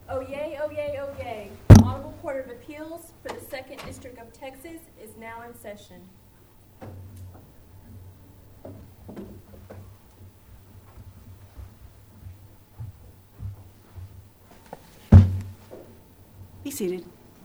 Oh yay, oh yay, oh yay. The Honorable Court of Appeals for the 2nd District of Texas is now in session. Be seated.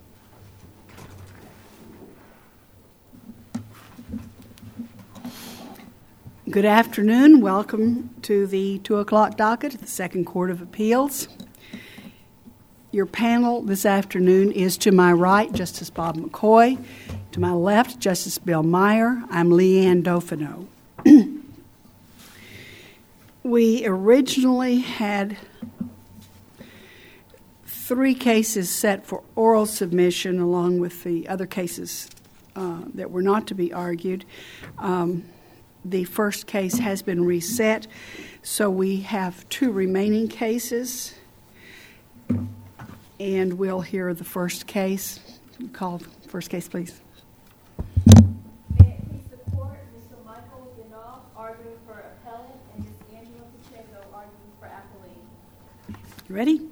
Good afternoon. Welcome to the 2 o'clock docket at the 2nd Court of Appeals. Your panel this afternoon is to my right, Justice Bob McCoy. To my left, Justice Bill Meyer. I'm Leanne Dauphineau. We originally had 3 cases set for oral submission along with the other cases that were not to be argued. The first case has been reset, so we have 2 remaining cases, and we'll hear the first case. Call the first case, please. May it please the Court, Mr. Michael Yanoff arguing for appellant and Ms. Angela Pacheco arguing for appellee. You ready?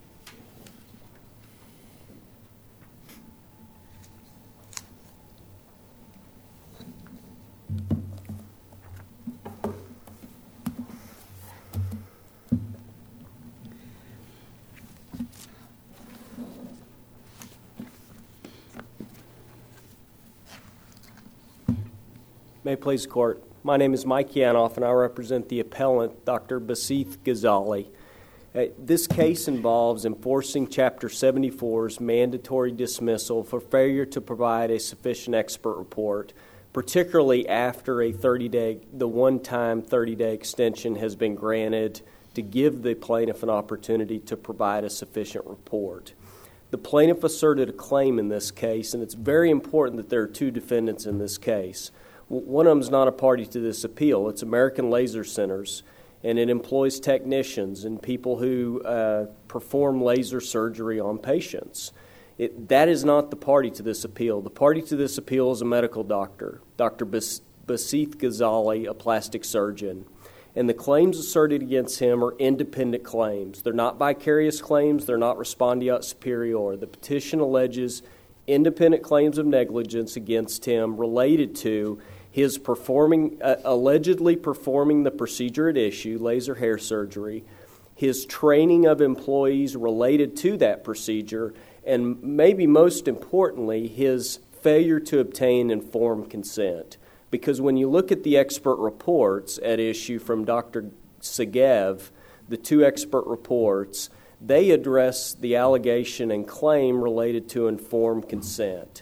May it please the Court. My name is Mike Yanoff, and I represent the appellant, Dr. Baseeth Ghazali. This case involves enforcing Chapter 74's mandatory dismissal for failure to provide a sufficient expert report, particularly after the one-time 30-day extension has been granted to give the plaintiff an opportunity to provide a sufficient report. The plaintiff asserted a claim in this case, and it's very important that there are 2 defendants in this case. One of them is not a party to this appeal. It's American Laser Centers, and it employs technicians and people who perform laser surgery on patients. That is not the party to this appeal. The party to this appeal is a medical doctor, Dr. Baseeth Ghazali, a plastic surgeon. And the claims asserted against him are independent claims. They're not vicarious claims. They're not respondeat superior. The petition alleges independent claims of negligence against him related to his allegedly performing the procedure at issue, laser hair surgery, his training of employees related to that procedure, and maybe most importantly, his failure to obtain informed consent. Because when you look at the expert reports at issue from Dr. Segev, the 2 expert reports, they address the allegation and claim related to informed consent.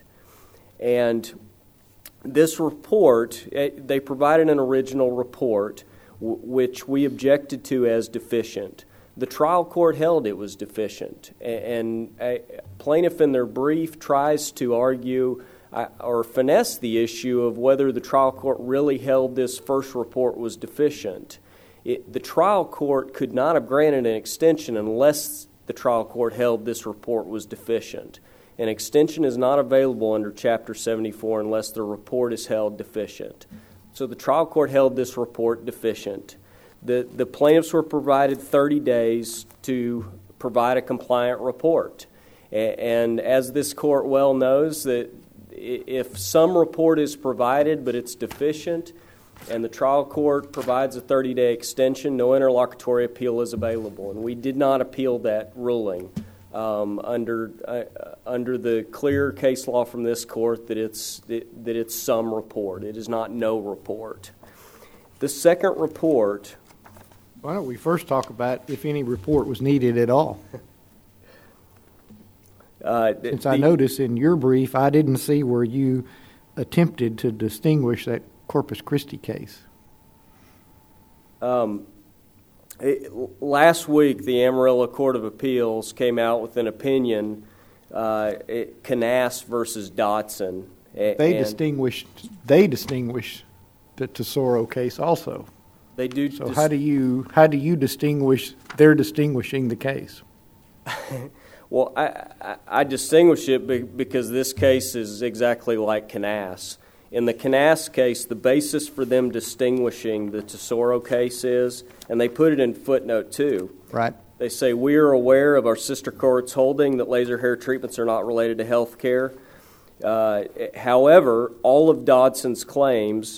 And this report, they provided an original report which we objected to as deficient. The trial court held it was deficient, and a plaintiff in their brief tries to argue or finesse the issue of whether the trial court really held this first report was deficient. The trial court could not have granted an extension unless the trial court held this report was deficient. An extension is not available under Chapter 74 unless the report is held deficient. So the trial court held this report deficient. The plaintiffs were provided 30 days to provide a compliant report. And as this court well knows, that if some report is provided but it's deficient and the trial court provides a 30-day extension, no interlocutory appeal is available. And we did not appeal that ruling under the clear case law from this court that it's some report. It is not no report. The second report. Why don't we first talk about if any report was needed at all? Since I noticed in your brief, I didn't see where you attempted to distinguish that Corpus Christi case. Last week, the Amarillo Court of Appeals came out with an opinion, Canas versus Dotson. They distinguished the Tesoro case also. They do. So how do you distinguish? They're distinguishing the case. Well, I distinguish it because this case is exactly like Canas. In the Canas case, the basis for them distinguishing the Tesoro case is, and they put it in footnote 2, right, They say, we are aware of our sister court's holding that laser hair treatments are not related to health care. However, all of Dodson's claims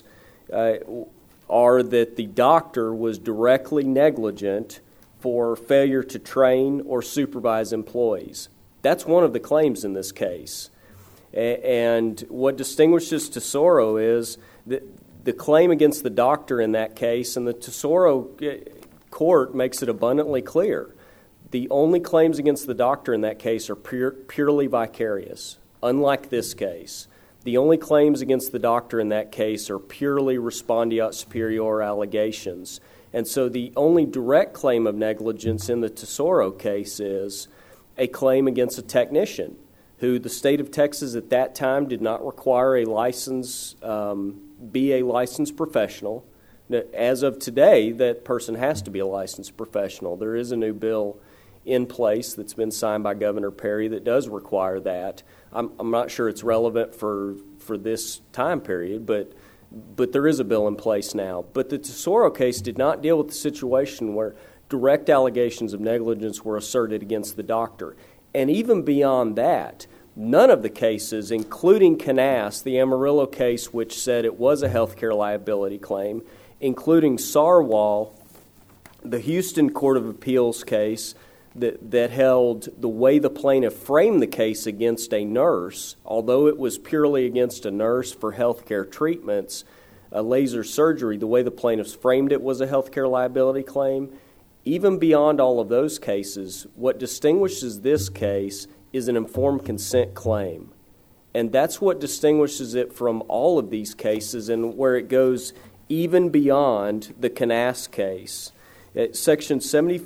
are that the doctor was directly negligent for failure to train or supervise employees. That's one of the claims in this case. And what distinguishes Tesoro is that the claim against the doctor in that case, and the Tesoro court makes it abundantly clear, the only claims against the doctor in that case are purely vicarious, unlike this case. The only claims against the doctor in that case are purely respondeat superior allegations. And so the only direct claim of negligence in the Tesoro case is a claim against a technician who the state of Texas at that time did not require a license, be a licensed professional. As of today, that person has to be a licensed professional. There is a new bill in place that's been signed by Governor Perry that does require that. I'm not sure it's relevant for this time period, but there is a bill in place now. But the Tesoro case did not deal with the situation where direct allegations of negligence were asserted against the doctor. And even beyond that, none of the cases, including Canas, the Amarillo case, which said it was a health care liability claim, including Sarwal, the Houston Court of Appeals case that held the way the plaintiff framed the case against a nurse, although it was purely against a nurse for health care treatments, laser surgery, the way the plaintiffs framed it was a health care liability claim. Even beyond all of those cases, what distinguishes this case is an informed consent claim. And that's what distinguishes it from all of these cases and where it goes even beyond the Canas case. Section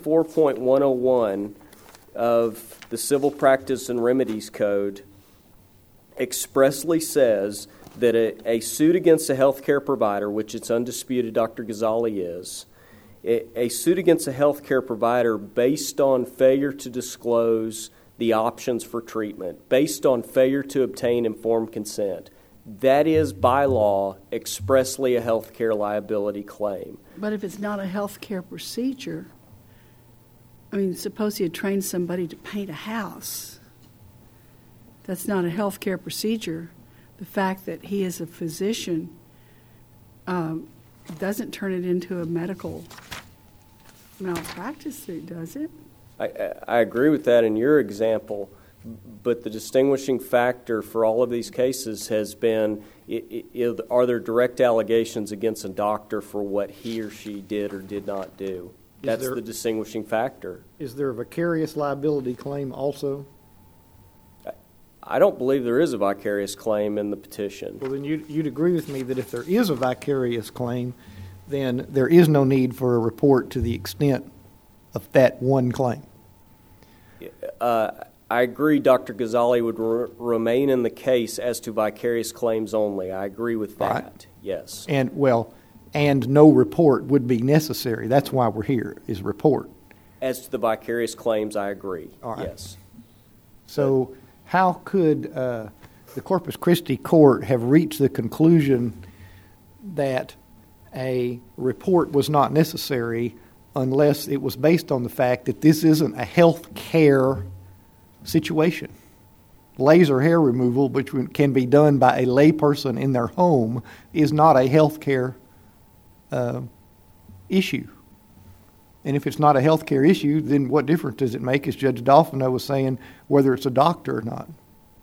74.101 of the Civil Practice and Remedies Code expressly says that a suit against a health care provider, which it's undisputed Dr. Ghazali is, a suit against a health care provider based on failure to disclose the options for treatment, based on failure to obtain informed consent, that is, by law, expressly a health care liability claim. But if it's not a health care procedure, I mean, suppose he had trained somebody to paint a house. That's not a health care procedure. The fact that he is a physician doesn't turn it into a medical malpractice suit, does it? I agree with that in your example, but the distinguishing factor for all of these cases has been, are there direct allegations against a doctor for what he or she did or did not do? That's the distinguishing factor. Is there a vicarious liability claim also? I don't believe there is a vicarious claim in the petition. Well, then you'd agree with me that if there is a vicarious claim, then there is no need for a report to the extent of that one claim. I agree Dr. Ghazali would remain in the case as to vicarious claims only. I agree with that, right. Yes. And no report would be necessary. That's why we're here, is report. As to the vicarious claims, I agree, all right. Yes. So how could the Corpus Christi court have reached the conclusion that a report was not necessary unless it was based on the fact that this isn't a health care situation? Laser hair removal, which can be done by a layperson in their home, is not a health care issue. And if it's not a health care issue, then what difference does it make, as Judge Dolfino was saying, whether it's a doctor or not?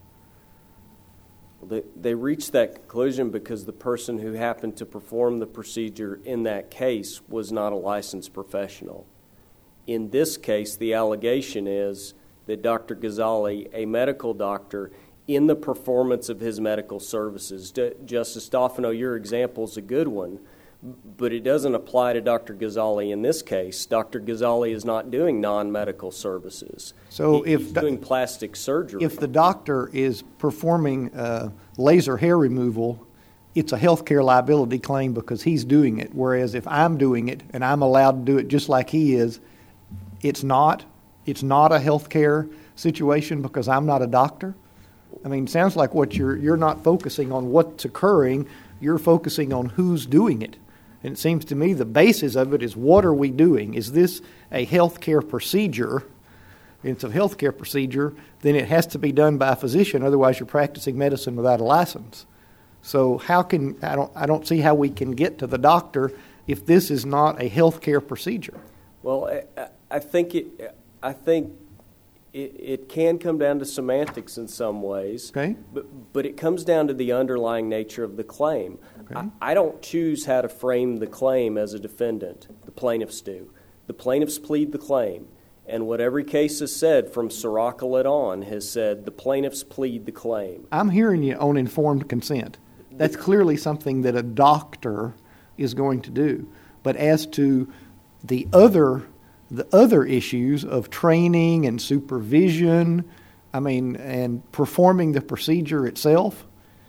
They reached that conclusion because the person who happened to perform the procedure in that case was not a licensed professional. In this case, the allegation is that Dr. Ghazali, a medical doctor, in the performance of his medical services, Justice Dolfino, your example is a good one, but it doesn't apply to Dr. Ghazali in this case. Dr. Ghazali is not doing non-medical services. So he's doing plastic surgery. If the doctor is performing laser hair removal, it's a health care liability claim because he's doing it, whereas if I'm doing it and I'm allowed to do it just like he is, it's not a health care situation because I'm not a doctor. I mean, it sounds like what you're not focusing on what's occurring, you're focusing on who's doing it. And it seems to me the basis of it is, what are we doing? Is this a healthcare procedure? If it's a healthcare procedure, then it has to be done by a physician. Otherwise, you're practicing medicine without a license. So I don't see how we can get to the doctor if this is not a healthcare procedure. Well, I think it can come down to semantics in some ways, Okay. but it comes down to the underlying nature of the claim. Okay. I don't choose how to frame the claim as a defendant. The plaintiffs do. The plaintiffs plead the claim, and what every case has said from Siracalet on has said the plaintiffs plead the claim. I'm hearing you on informed consent. That's clearly something that a doctor is going to do. But as to the other issues of training and supervision, and performing the procedure itself,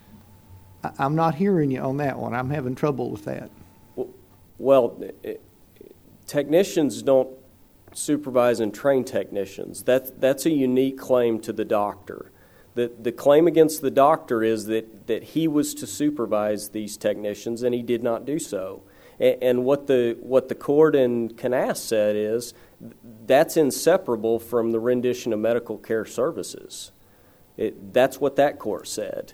I'm not hearing you on that one. I'm having trouble with that. Well, technicians don't supervise and train technicians. That's a unique claim to the doctor. The claim against the doctor is that he was to supervise these technicians and he did not do so. And what the court in Knass said is that's inseparable from the rendition of medical care services. That's what that court said.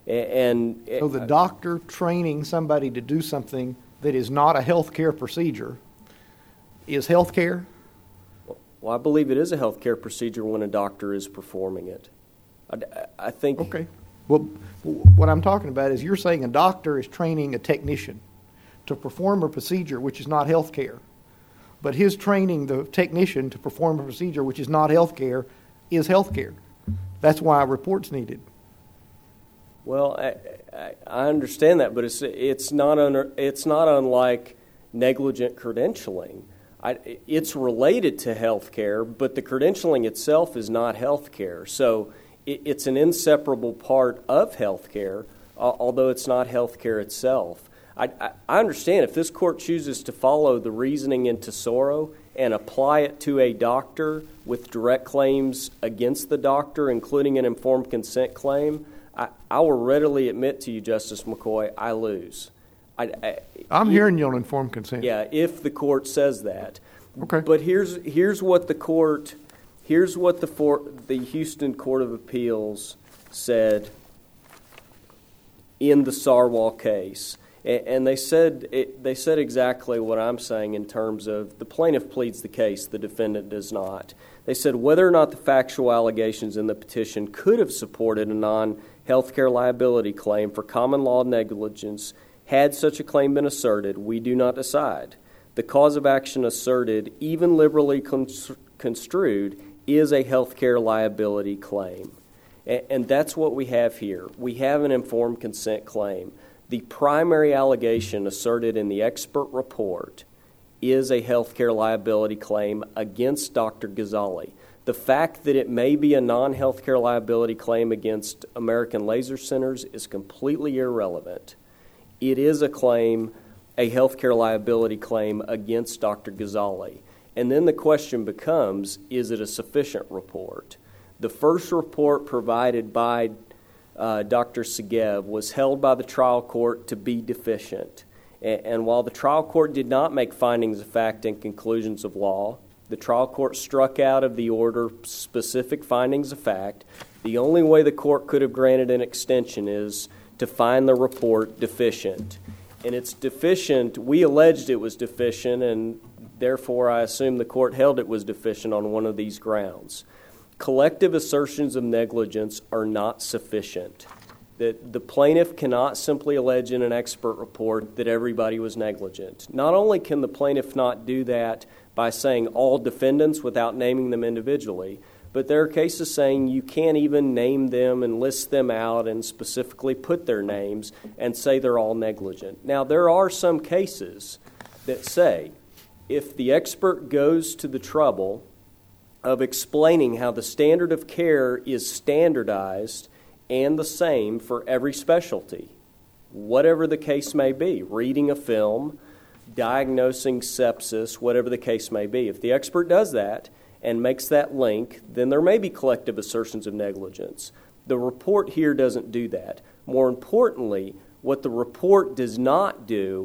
So the doctor training somebody to do something that is not a health care procedure is health care? Well, I believe it is a health care procedure when a doctor is performing it. I think... Okay. Well, what I'm talking about is you're saying a doctor is training a technician to perform a procedure which is not health care. But his training the technician to perform a procedure which is not health care is health care. That's why a report's needed. Well, I understand that, but it's not unlike negligent credentialing. It's related to health care, but the credentialing itself is not health care. So it's an inseparable part of health care, although it's not health care itself. I understand if this court chooses to follow the reasoning in Tesoro and apply it to a doctor with direct claims against the doctor, including an informed consent claim, I will readily admit to you, Justice McCoy, I lose. I'm hearing you on informed consent. Yeah, if the court says that. Okay. But here's what the Houston Court of Appeals said in the Sarwal case. And they said exactly what I'm saying in terms of the plaintiff pleads the case, the defendant does not. They said whether or not the factual allegations in the petition could have supported a non-healthcare liability claim for common law negligence had such a claim been asserted, we do not decide. The cause of action asserted, even liberally construed, is a healthcare liability claim. And that's what we have here. We have an informed consent claim. The primary allegation asserted in the expert report is a healthcare liability claim against Dr. Ghazali. The fact that it may be a non-healthcare liability claim against American Laser Centers is completely irrelevant. It is a claim, a healthcare liability claim against Dr. Ghazali. And then the question becomes, is it a sufficient report? The first report provided by Dr. Segev was held by the trial court to be deficient. And while the trial court did not make findings of fact and conclusions of law, the trial court struck out of the order specific findings of fact. The only way the court could have granted an extension is to find the report deficient. And it's deficient. We alleged it was deficient, and therefore I assume the court held it was deficient on one of these grounds. Collective assertions of negligence are not sufficient. The plaintiff cannot simply allege in an expert report that everybody was negligent. Not only can the plaintiff not do that by saying all defendants without naming them individually, but there are cases saying you can't even name them and list them out and specifically put their names and say they're all negligent. Now, there are some cases that say if the expert goes to the trouble of explaining how the standard of care is standardized and the same for every specialty, whatever the case may be, reading a film, diagnosing sepsis, whatever the case may be. If the expert does that and makes that link, then there may be collective assertions of negligence. The report here doesn't do that. More importantly, what the report does not do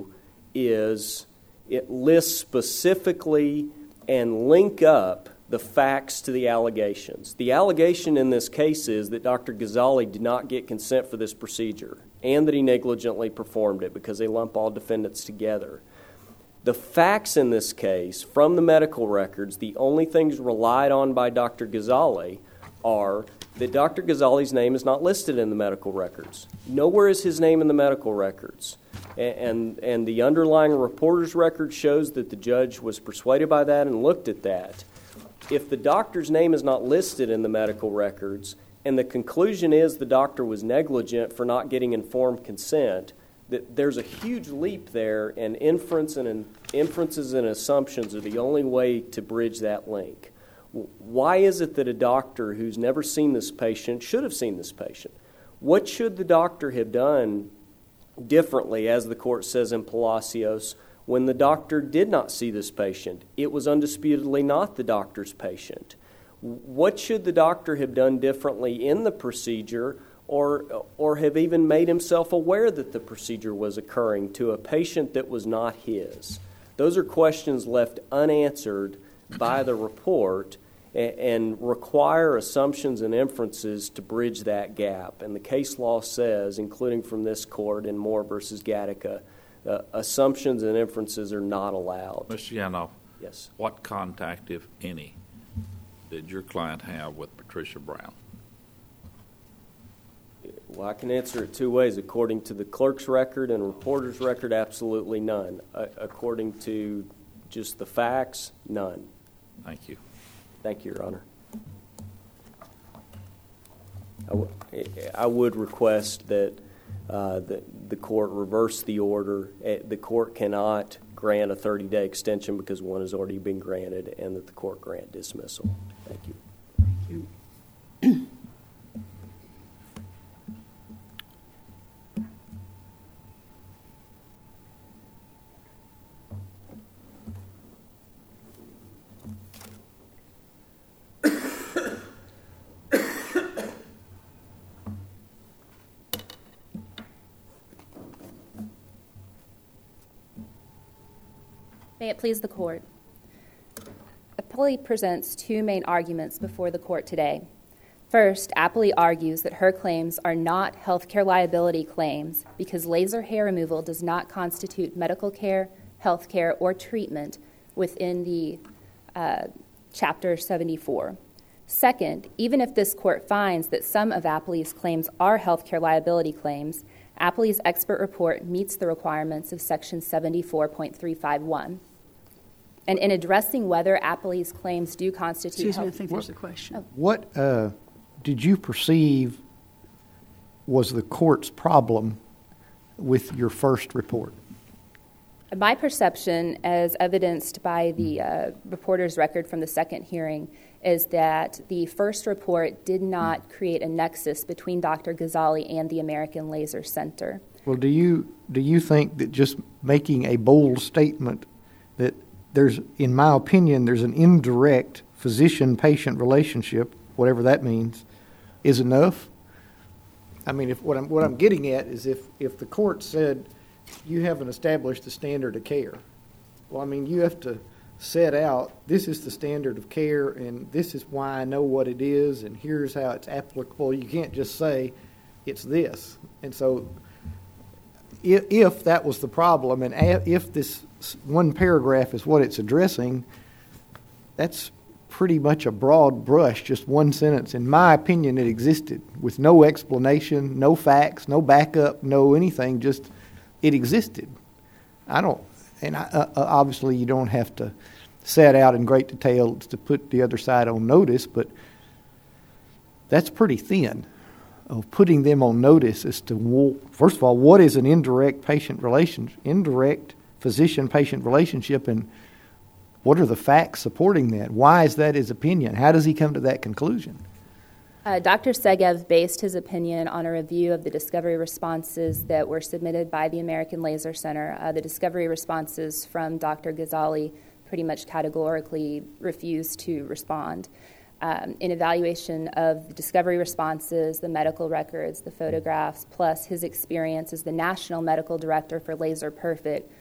is it lists specifically and link up the facts to the allegations. The allegation in this case is that Dr. Ghazali did not get consent for this procedure and that he negligently performed it because they lump all defendants together. The facts in this case, from the medical records, the only things relied on by Dr. Ghazali are that Dr. Ghazali's name is not listed in the medical records. Nowhere is his name in the medical records. And the underlying reporter's record shows that the judge was persuaded by that and looked at that. If the doctor's name is not listed in the medical records and the conclusion is the doctor was negligent for not getting informed consent, that there's a huge leap there, and inferences and assumptions are the only way to bridge that link. Why is it that a doctor who's never seen this patient should have seen this patient? What should the doctor have done differently, as the court says in Palacios, when the doctor did not see this patient? It was undisputedly not the doctor's patient. What should the doctor have done differently in the procedure, or have even made himself aware that the procedure was occurring to a patient that was not his? Those are questions left unanswered by the report and require assumptions and inferences to bridge that gap. And the case law says, including from this court in Moore versus Gattaca, assumptions and inferences are not allowed. Mr. Yanoff, Yes. what contact, if any, did your client have with Patricia Brown? Well, I can answer it two ways. According to the clerk's record and reporter's record, absolutely none. According to just the facts, none. Thank you. Thank you, Your Honor. I would request that the court reverse the order. The court cannot grant a 30-day extension because one has already been granted, and that the court grant dismissal. Thank you. Thank you. May it please the court. Appellee presents two main arguments before the court today. First, Appellee argues that her claims are not healthcare liability claims because laser hair removal does not constitute medical care, healthcare, or treatment within the Chapter 74. Second, even if this court finds that some of Appellee's claims are healthcare liability claims, Appellee's expert report meets the requirements of Section 74.351. And in addressing whether Appellee's claims do constitute... Excuse me, I think there's a question. What did you perceive was the court's problem with your first report? My perception, as evidenced by the reporter's record from the second hearing, is that the first report did not create a nexus between Dr. Ghazali and the American Laser Center. Well, do you think that just making a bold statement that there's, in my opinion, there's an indirect physician-patient relationship, whatever that means, is enough? I mean, what I'm getting at is if the court said you haven't established the standard of care, well, I mean, you have to set out, this is the standard of care, and this is why I know what it is, and here's how it's applicable. You can't just say it's this. And so if that was the problem, and if this one paragraph is what it's addressing, that's pretty much a broad brush, just one sentence. In my opinion, it existed with no explanation, no facts, no backup, no anything, just it existed. Obviously you don't have to set out in great detail to put the other side on notice, but that's pretty thin of putting them on notice as to, first of all, what is an indirect physician-patient relationship, and what are the facts supporting that? Why is that his opinion? How does he come to that conclusion? Dr. Segev based his opinion on a review of the discovery responses that were submitted by the American Laser Center. The discovery responses from Dr. Ghazali pretty much categorically refused to respond. In evaluation of the discovery responses, the medical records, the photographs, plus his experience as the National Medical Director for Laser Perfect,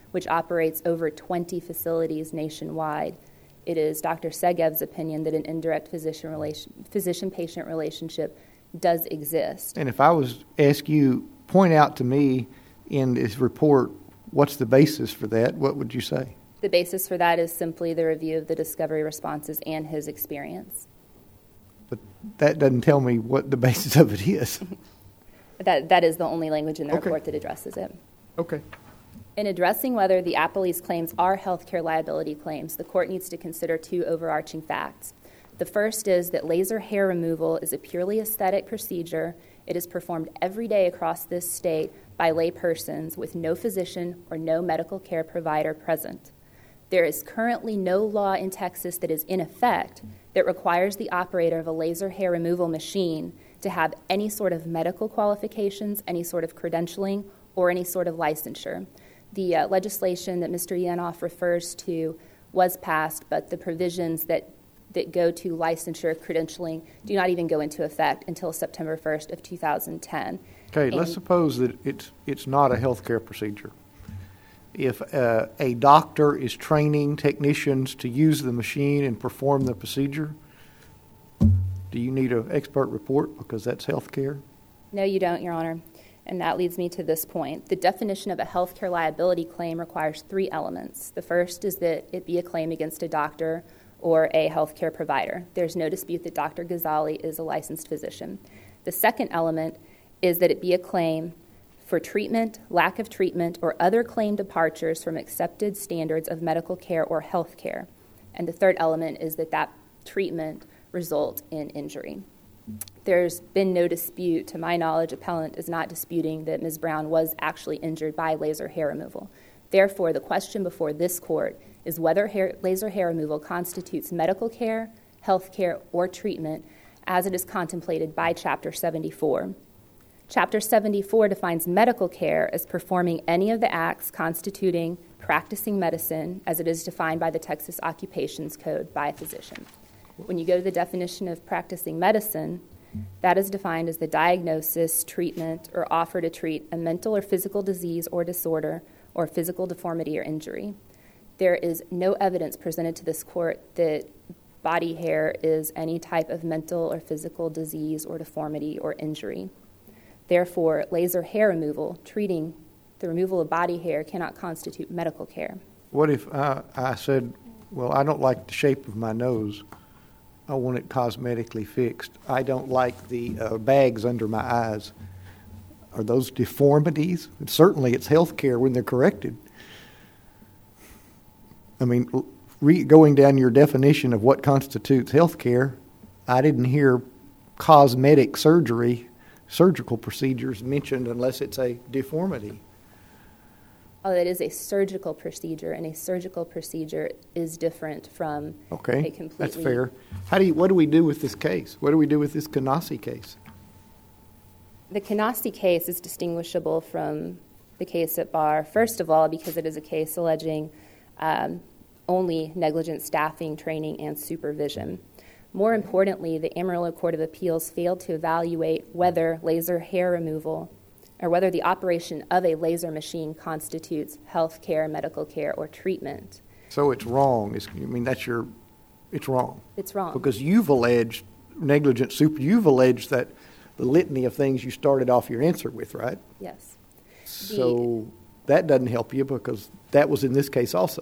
which operates over 20 facilities nationwide. It is Dr. Segev's opinion that an indirect physician-patient relationship does exist. And if I was to ask you, point out to me in this report, what's the basis for that, what would you say? The basis for that is simply the review of the discovery responses and his experience. But that doesn't tell me what the basis of it is. That is the only language in the Okay. report that addresses it. Okay. In addressing whether the appellee's claims are healthcare liability claims, the court needs to consider two overarching facts. The first is that laser hair removal is a purely aesthetic procedure. It is performed every day across this state by lay persons with no physician or no medical care provider present. There is currently no law in Texas that is in effect that requires the operator of a laser hair removal machine to have any sort of medical qualifications, any sort of credentialing, or any sort of licensure. The legislation that Mr. Yanoff refers to was passed, but the provisions that go to licensure, credentialing, do not even go into effect until September 1st of 2010. Okay, let's suppose that it's not a healthcare procedure. If a doctor is training technicians to use the machine and perform the procedure, do you need an expert report because that's healthcare? No, you don't, Your Honor. And that leads me to this point. The definition of a healthcare liability claim requires three elements. The first is that it be a claim against a doctor or a healthcare provider. There's no dispute that Dr. Ghazali is a licensed physician. The second element is that it be a claim for treatment, lack of treatment, or other claim departures from accepted standards of medical care or health care. And the third element is that that treatment result in injury. There's been no dispute, to my knowledge, appellant is not disputing that Ms. Brown was actually injured by laser hair removal. Therefore, the question before this court is whether laser hair removal constitutes medical care, health care, or treatment as it is contemplated by Chapter 74. Chapter 74 defines medical care as performing any of the acts constituting practicing medicine as it is defined by the Texas Occupations Code by a physician. When you go to the definition of practicing medicine, that is defined as the diagnosis, treatment, or offer to treat a mental or physical disease or disorder or physical deformity or injury. There is no evidence presented to this court that body hair is any type of mental or physical disease or deformity or injury. Therefore, laser hair removal, treating the removal of body hair, cannot constitute medical care. What if I said, well, I don't like the shape of my nose. I want it cosmetically fixed. I don't like the bags under my eyes. Are those deformities? And certainly it's health care when they're corrected. I mean, going down your definition of what constitutes health care, I didn't hear cosmetic surgical procedures mentioned unless it's a deformity. Oh, it is a surgical procedure, and a surgical procedure is different from a completely... That's fair. What do we do with this case? What do we do with this Canasi case? The Canasi case is distinguishable from the case at bar, first of all, because it is a case alleging only negligent staffing, training, and supervision. More importantly, the Amarillo Court of Appeals failed to evaluate whether laser hair removal or whether the operation of a laser machine constitutes health care, medical care, or treatment. So it's wrong. It's wrong. It's wrong. Because you've alleged you've alleged that the litany of things you started off your answer with, right? Yes. So that doesn't help you because that was in this case also.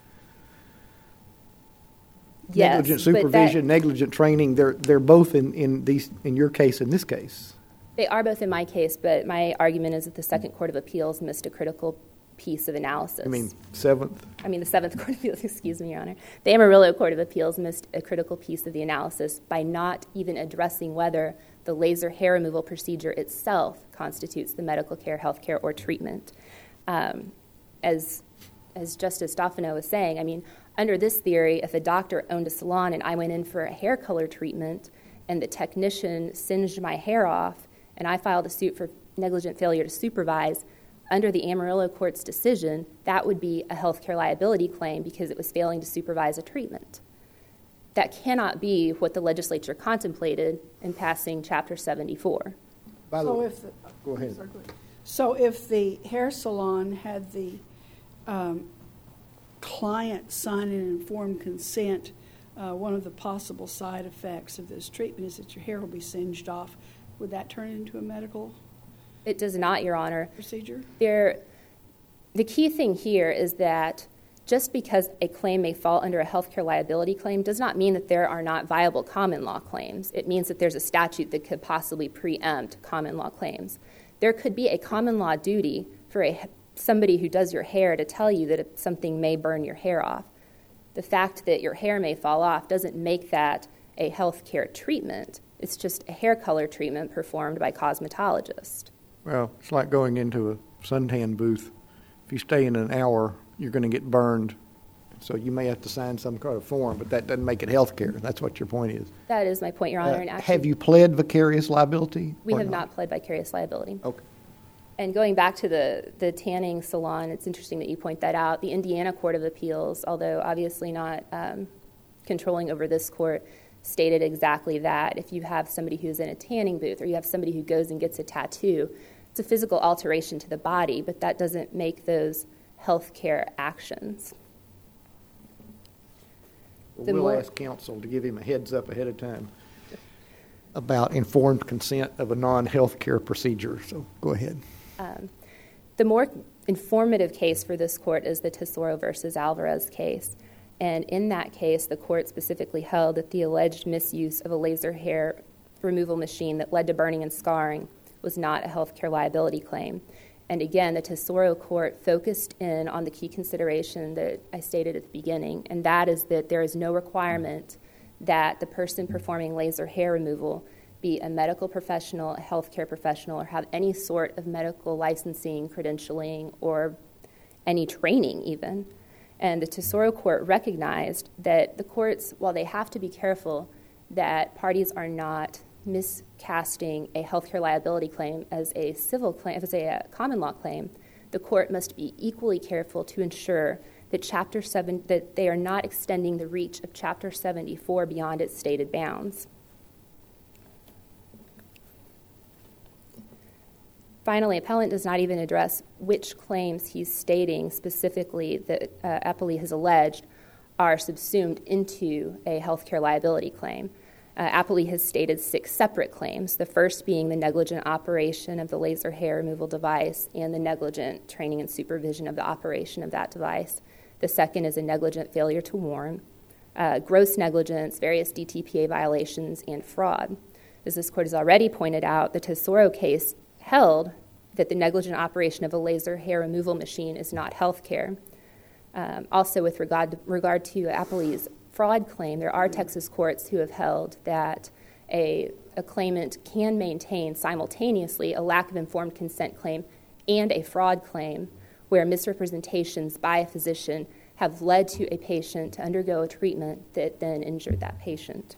Yes, negligent supervision, negligent training, they're both in your case and this case. They are both in my case, but my argument is that the Second Court of Appeals missed a critical piece of analysis. I mean, Seventh? I mean, the Seventh Court of Appeals, excuse me, Your Honor. The Amarillo Court of Appeals missed a critical piece of the analysis by not even addressing whether the laser hair removal procedure itself constitutes the medical care, health care, or treatment. As Justice Stefano was saying, I mean, under this theory, if a doctor owned a salon and I went in for a hair color treatment and the technician singed my hair off and I filed a suit for negligent failure to supervise, under the Amarillo Court's decision, that would be a health care liability claim because it was failing to supervise a treatment. That cannot be what the legislature contemplated in passing Chapter 74. By the way, So go ahead. So if the hair salon had the client sign an informed consent, one of the possible side effects of this treatment is that your hair will be singed off. Would that turn into a medical It does not, Your Honor. procedure? The key thing here is that just because a claim may fall under a healthcare liability claim does not mean that there are not viable common law claims. It means that there's a statute that could possibly preempt common law claims. There could be a common law duty for somebody who does your hair to tell you that something may burn your hair off. The fact that your hair may fall off doesn't make that a healthcare treatment. It's just a hair color treatment performed by a cosmetologist. Well, it's like going into a suntan booth. If you stay in an hour, you're going to get burned. So you may have to sign some kind of form, but that doesn't make it health care. That's what your point is. That is my point, Your Honor. And actually, have you pled vicarious liability? we have not pled vicarious liability. Okay. And going back to the tanning salon, it's interesting that you point that out. The Indiana Court of Appeals, although obviously not controlling over this court, stated exactly that. If you have somebody who's in a tanning booth or you have somebody who goes and gets a tattoo, it's a physical alteration to the body, but that doesn't make those healthcare actions. We'll ask counsel to give him a heads up ahead of time about informed consent of a non-healthcare procedure. So go ahead. The more informative case for this court is the Tesoro versus Alvarez case. And in that case, the court specifically held that the alleged misuse of a laser hair removal machine that led to burning and scarring was not a healthcare liability claim. And again, the Tesoro court focused in on the key consideration that I stated at the beginning, and that is that there is no requirement that the person performing laser hair removal be a medical professional, a healthcare professional, or have any sort of medical licensing, credentialing, or any training even. And the Tesoro court recognized that the courts, while they have to be careful that parties are not miscasting a healthcare liability claim as a civil claim, as a common law claim, the court must be equally careful to ensure that Chapter 7, that they are not extending the reach of Chapter 74 beyond its stated bounds. Finally, appellant does not even address which claims he's stating specifically that Appellee has alleged are subsumed into a healthcare liability claim. Appellee has stated 6 separate claims, the first being the negligent operation of the laser hair removal device and the negligent training and supervision of the operation of that device. The second is a negligent failure to warn, gross negligence, various DTPA violations, and fraud. As this court has already pointed out, the Tesoro case held that the negligent operation of a laser hair removal machine is not health care. Also, with regard to Appellee's fraud claim, there are Texas courts who have held that a claimant can maintain simultaneously a lack of informed consent claim and a fraud claim where misrepresentations by a physician have led to a patient to undergo a treatment that then injured that patient.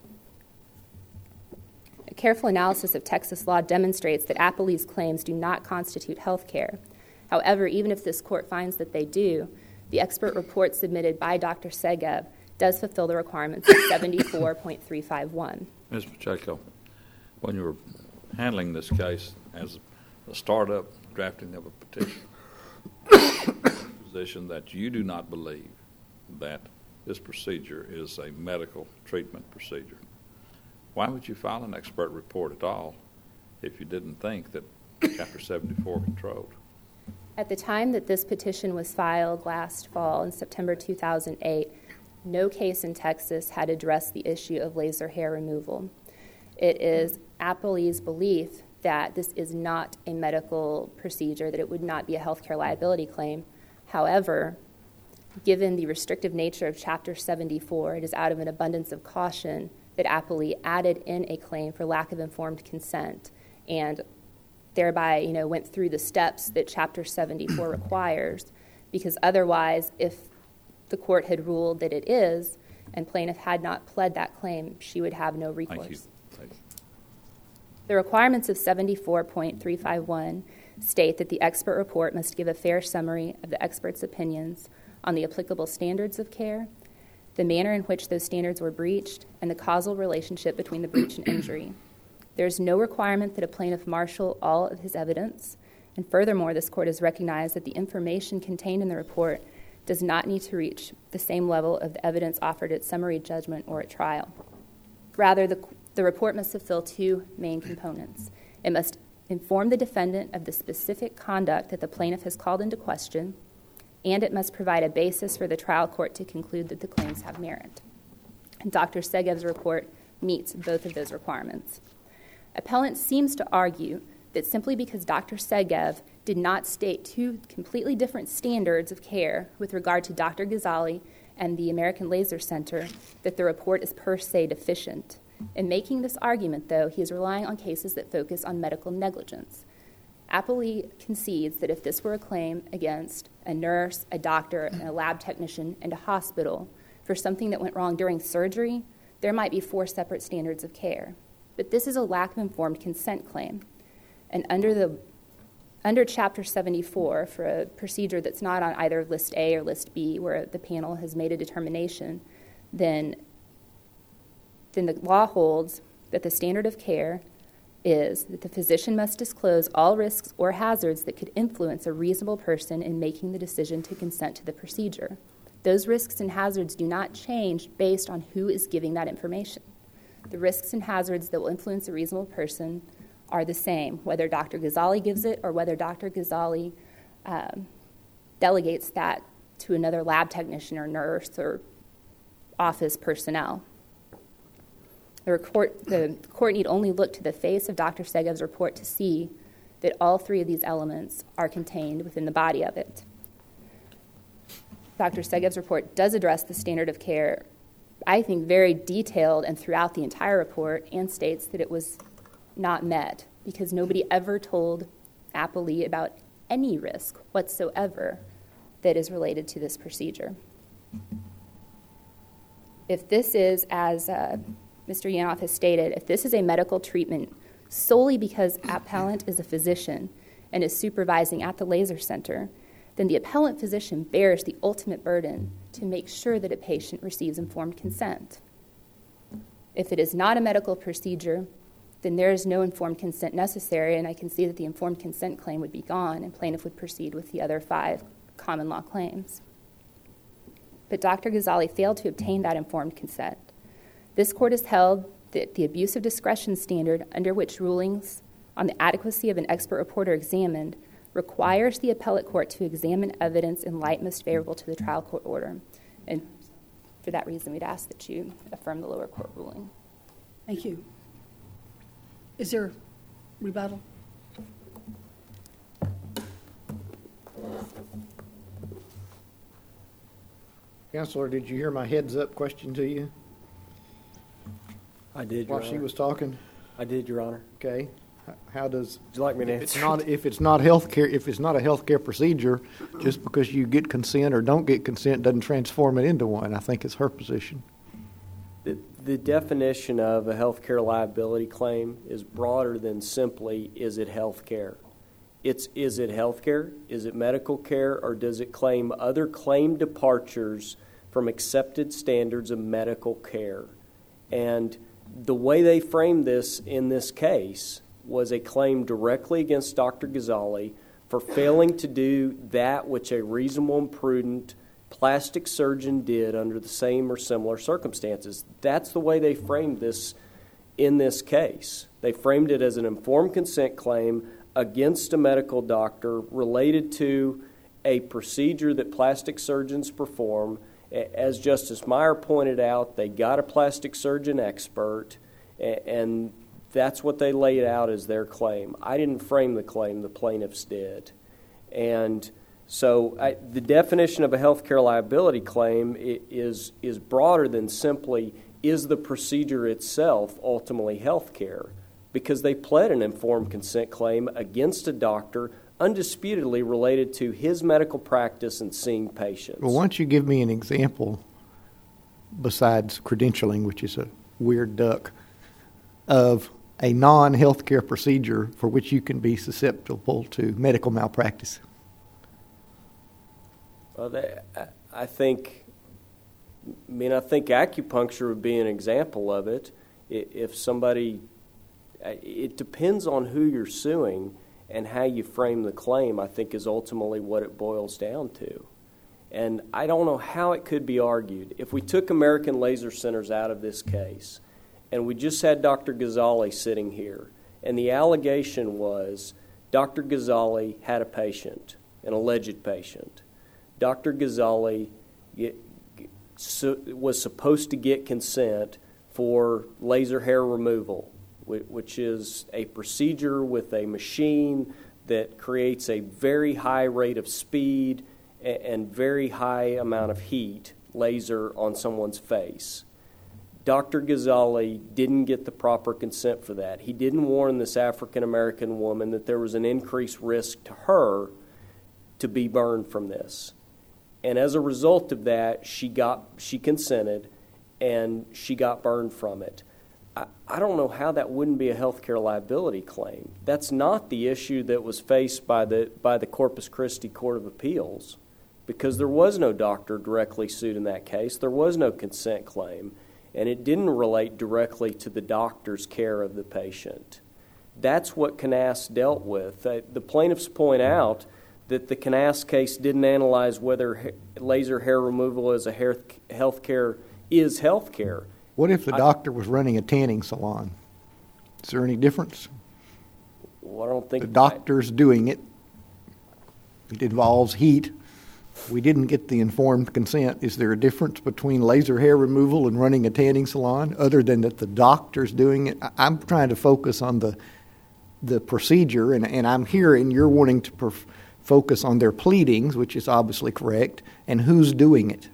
A careful analysis of Texas law demonstrates that Appellee's claims do not constitute health care. However, even if this court finds that they do, the expert report submitted by Dr. Segev does fulfill the requirements of 74.351. Ms. Pacheco, when you were handling this case as a startup drafting of a petition, position that you do not believe that this procedure is a medical treatment procedure. Why would you file an expert report at all if you didn't think that Chapter 74 controlled? At the time that this petition was filed last fall in September 2008, no case in Texas had addressed the issue of laser hair removal. It is Appellee's belief that this is not a medical procedure, that it would not be a healthcare liability claim. However, given the restrictive nature of Chapter 74, it is out of an abundance of caution that Appellee added in a claim for lack of informed consent and thereby, went through the steps that Chapter 74 requires, because otherwise, if the court had ruled that it is and plaintiff had not pled that claim, she would have no recourse. Thank you. Thank you. The requirements of 74.351 state that the expert report must give a fair summary of the expert's opinions on the applicable standards of care, the manner in which those standards were breached, and the causal relationship between the breach and injury. There is no requirement that a plaintiff marshal all of his evidence, and furthermore, this court has recognized that the information contained in the report does not need to reach the same level of the evidence offered at summary judgment or at trial. Rather, the report must fulfill two main components. It must inform the defendant of the specific conduct that the plaintiff has called into question, and it must provide a basis for the trial court to conclude that the claims have merit. And Dr. Segev's report meets both of those requirements. Appellant seems to argue that simply because Dr. Segev did not state two completely different standards of care with regard to Dr. Ghazali and the American Laser Center, that the report is per se deficient. In making this argument, though, he is relying on cases that focus on medical negligence. Appellee concedes that if this were a claim against a nurse, a doctor, and a lab technician, and a hospital for something that went wrong during surgery, there might be 4 separate standards of care. But this is a lack of informed consent claim. And under Chapter 74, for a procedure that's not on either List A or List B, where the panel has made a determination, then the law holds that the standard of care is that the physician must disclose all risks or hazards that could influence a reasonable person in making the decision to consent to the procedure. Those risks and hazards do not change based on who is giving that information. The risks and hazards that will influence a reasonable person are the same, whether Dr. Ghazali gives it or whether Dr. Ghazali delegates that to another lab technician or nurse or office personnel. The court need only look to the face of Dr. Segev's report to see that all 3 of these elements are contained within the body of it. Dr. Segev's report does address the standard of care, I think, very detailed and throughout the entire report, and states that it was not met because nobody ever told appellee about any risk whatsoever that is related to this procedure. If this is, as Mr. Yanoff has stated, if this is a medical treatment solely because appellant is a physician and is supervising at the laser center, then the appellant physician bears the ultimate burden to make sure that a patient receives informed consent. If it is not a medical procedure, then there is no informed consent necessary, and I can see that the informed consent claim would be gone and plaintiff would proceed with the other 5 common law claims. But Dr. Ghazali failed to obtain that informed consent. This court has held that the abuse of discretion standard under which rulings on the adequacy of an expert report are examined requires the appellate court to examine evidence in light most favorable to the trial court order. And for that reason, we'd ask that you affirm the lower court ruling. Thank you. Is there rebuttal? Counselor, did you hear my heads-up question to you I did, Your while she Honor. was talking? I did, Your Honor. Okay. How does... Would you like me to if it's answer? not if it's not a healthcare procedure, just because you get consent or don't get consent doesn't transform it into one, I think is her position. The definition of a healthcare liability claim is broader than simply, is it healthcare? It's, is it healthcare? Is it medical care? Or does it claim other claim departures from accepted standards of medical care? And the way they framed this in this case was a claim directly against Dr. Ghazali for failing to do that which a reasonable and prudent plastic surgeon did under the same or similar circumstances. That's the way they framed this in this case. They framed it as an informed consent claim against a medical doctor related to a procedure that plastic surgeons perform. As Justice Meyer pointed out, they got a plastic surgeon expert, and that's what they laid out as their claim. I didn't frame the claim, the plaintiffs did. And so the definition of a healthcare liability claim is broader than simply, is the procedure itself ultimately healthcare? Because they pled an informed consent claim against a doctor undisputedly related to his medical practice and seeing patients. Well, why don't you give me an example, besides credentialing, which is a weird duck, of a non-healthcare procedure for which you can be susceptible to medical malpractice? Well, I think acupuncture would be an example of it. If somebody, it depends on who you're suing and how you frame the claim, I think, is ultimately what it boils down to. And I don't know how it could be argued. If we took American Laser Centers out of this case and we just had Dr. Ghazali sitting here, and the allegation was Dr. Ghazali had a patient, an alleged patient. Dr. Ghazali was supposed to get consent for laser hair removal, which is a procedure with a machine that creates a very high rate of speed and very high amount of heat laser on someone's face. Dr. Ghazali didn't get the proper consent for that. He didn't warn this African-American woman that there was an increased risk to her to be burned from this. And as a result of that, she consented, and she got burned from it. I don't know how that wouldn't be a healthcare liability claim. That's not the issue that was faced by the Corpus Christi Court of Appeals, because there was no doctor directly sued in that case. There was no consent claim, and it didn't relate directly to the doctor's care of the patient. That's what Knass dealt with. The plaintiffs point out that the Knass case didn't analyze whether laser hair removal is healthcare. What if the doctor was running a tanning salon? Is there any difference? Well, I don't think the doctor's doing it. It involves heat. We didn't get the informed consent. Is there a difference between laser hair removal and running a tanning salon, other than that the doctor's doing it? I'm trying to focus on the procedure, and I'm hearing you're wanting to focus on their pleadings, which is obviously correct, and who's doing it.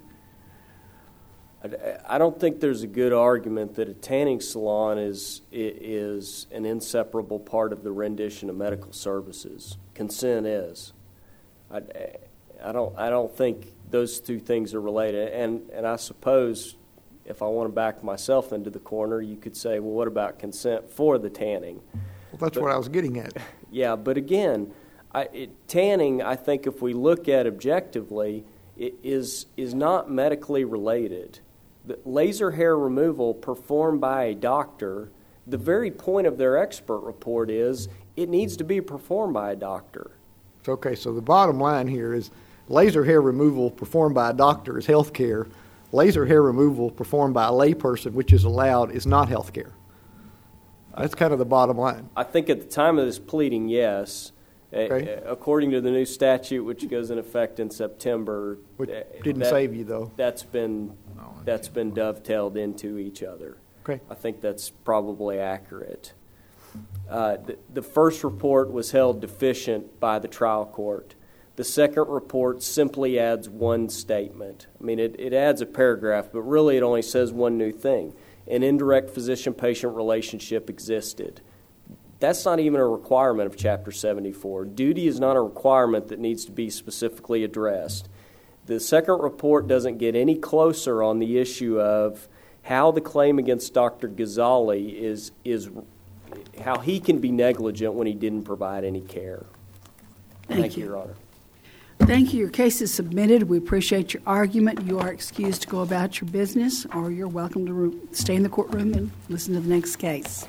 I don't think there's a good argument that a tanning salon is an inseparable part of the rendition of medical services. Consent is. I don't think those two things are related. And I suppose if I want to back myself into the corner, you could say, well, what about consent for the tanning? Well, that's what I was getting at. Yeah, but again, tanning, I think if we look at objectively, is not medically related. The laser hair removal performed by a doctor, the very point of their expert report is it needs to be performed by a doctor. Okay, so the bottom line here is laser hair removal performed by a doctor is health care. Laser hair removal performed by a layperson, which is allowed, is not health care. That's kind of the bottom line. I think at the time of this pleading, yes. Okay. According to the new statute, which goes in effect in September, Which didn't save you, though. That's been dovetailed into each other. Okay. I think that's probably accurate. The first report was held deficient by the trial court. The second report simply adds one statement. I mean, it adds a paragraph, but really it only says one new thing. An indirect physician-patient relationship existed. That's not even a requirement of Chapter 74. Duty is not a requirement that needs to be specifically addressed. The second report doesn't get any closer on the issue of how the claim against Dr. Ghazali is how he can be negligent when he didn't provide any care. Thank you, Your Honor. Thank you. Your case is submitted. We appreciate your argument. You are excused to go about your business, or you're welcome to stay in the courtroom and listen to the next case.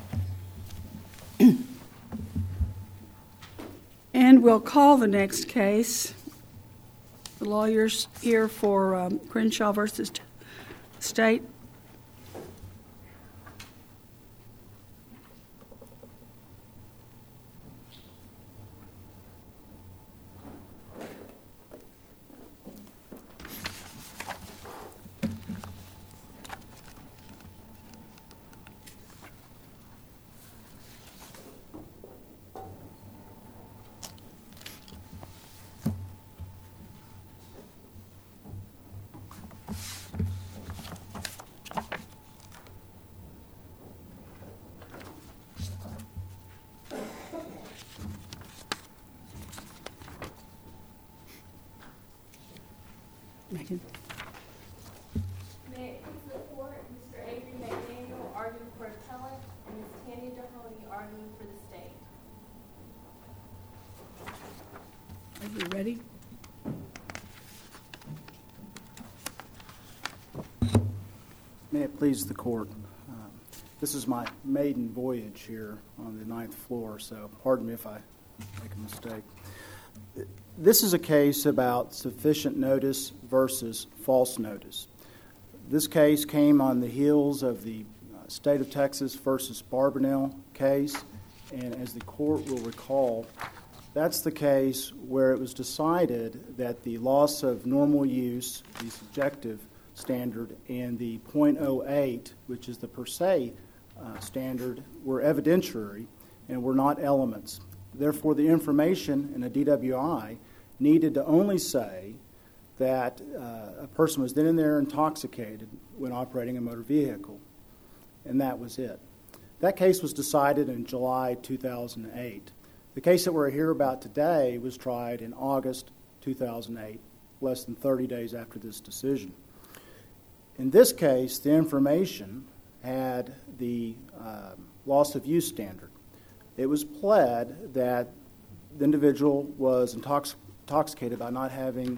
And we'll call the next case. The lawyer's here for Crenshaw versus State. Megan. May it please the court, Mr. Avery McDaniel arguing for appellant and Ms. Tanya Dohoney arguing for the state. Are you ready? May it please the court. This is my maiden voyage here on the 9th floor, so pardon me if I make a mistake. This is a case about sufficient notice versus false notice. This case came on the heels of the State of Texas versus Barbanell case, and as the court will recall, that's the case where it was decided that the loss of normal use, the subjective standard, and the .08, which is the per se standard, were evidentiary and were not elements. Therefore, the information in a DWI needed to only say that a person was then and there intoxicated when operating a motor vehicle, and that was it. That case was decided in July 2008. The case that we're here about today was tried in August 2008, less than 30 days after this decision. In this case, the information had the loss of use standard. It was pled that the individual was intoxicated by not having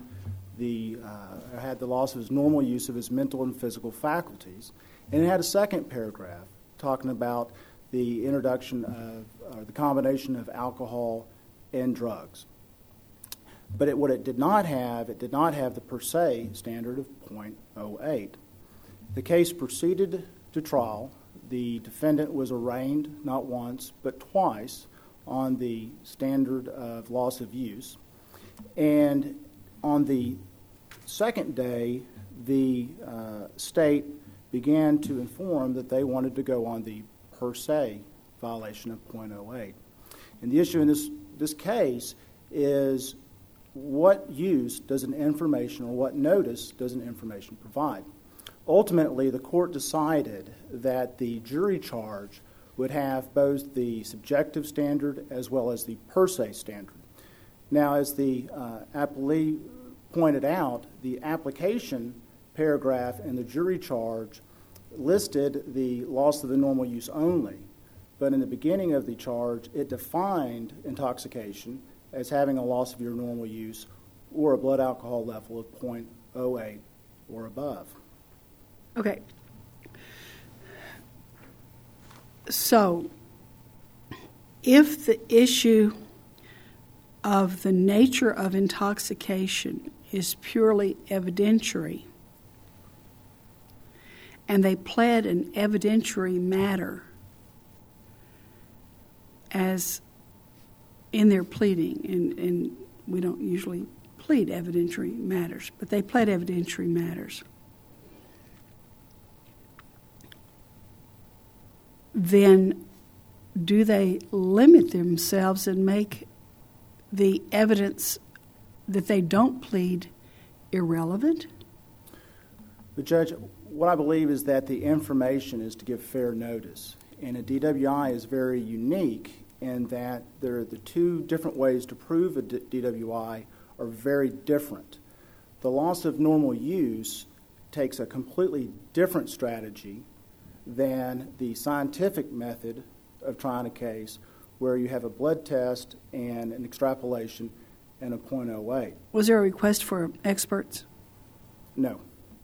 had the loss of his normal use of his mental and physical faculties. And it had a second paragraph talking about the introduction of, or the combination of alcohol and drugs. But what it did not have the per se standard of .08. The case proceeded to trial. The defendant was arraigned not once but twice on the standard of loss of use. And on the second day, the state began to inform that they wanted to go on the per se violation of .08. And the issue in this case is what use does an information, or what notice does an information provide? Ultimately, the court decided that the jury charge would have both the subjective standard as well as the per se standard. Now, as the appellee pointed out, the application paragraph in the jury charge listed the loss of the normal use only, but in the beginning of the charge, it defined intoxication as having a loss of your normal use or a blood alcohol level of .08 or above. Okay. So, if the issue of the nature of intoxication is purely evidentiary, and they pled an evidentiary matter as in their pleading, and we don't usually plead evidentiary matters, but they pled evidentiary matters, then do they limit themselves and make the evidence that they don't plead irrelevant? The judge, what I believe is that the information is to give fair notice. And a DWI is very unique in that the two different ways to prove a DWI are very different. The loss of normal use takes a completely different strategy than the scientific method of trying a case where you have a blood test and an extrapolation and a .08. Was there a request for experts? No.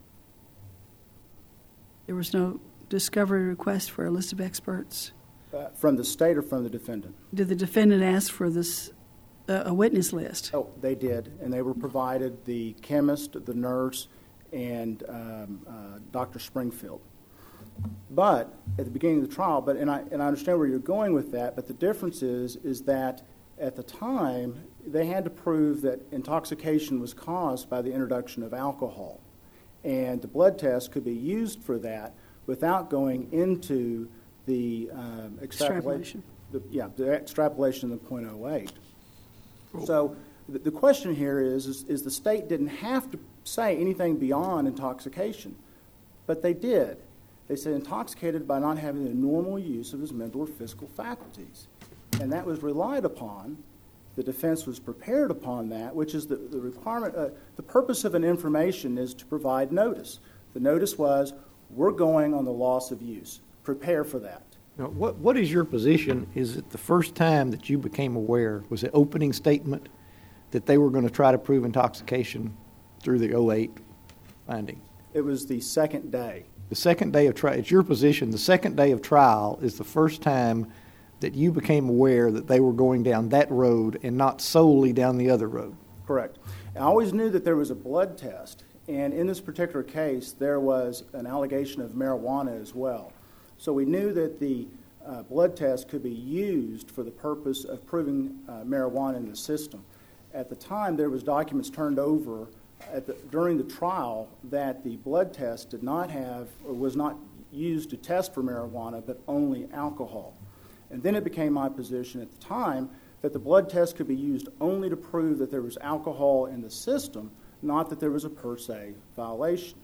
There was no discovery request for a list of experts? From the state or from the defendant? Did the defendant ask for this a witness list? Oh, they did, and they were provided the chemist, the nurse, and Dr. Springfield. But at the beginning of the trial, and I understand where you're going with that, but the difference is that at the time they had to prove that intoxication was caused by the introduction of alcohol, and the blood test could be used for that without going into the extrapolation. The extrapolation of the .08. Cool. So the question here is the state didn't have to say anything beyond intoxication, but they did. They said intoxicated by not having the normal use of his mental or physical faculties. And that was relied upon. The defense was prepared upon that, which is the requirement. The purpose of an information is to provide notice. The notice was, we're going on the loss of use. Prepare for that. Now, what is your position? Is it the first time that you became aware, was the opening statement that they were going to try to prove intoxication through the 08 finding? It was the second day. The second day of trial, it's your position, the second day of trial is the first time that you became aware that they were going down that road and not solely down the other road. Correct. I always knew that there was a blood test, and in this particular case, there was an allegation of marijuana as well. So we knew that the blood test could be used for the purpose of proving marijuana in the system. At the time, there was documents turned over during the trial that the blood test did not have or was not used to test for marijuana, but only alcohol. And then it became my position at the time that the blood test could be used only to prove that there was alcohol in the system, not that there was a per se violation.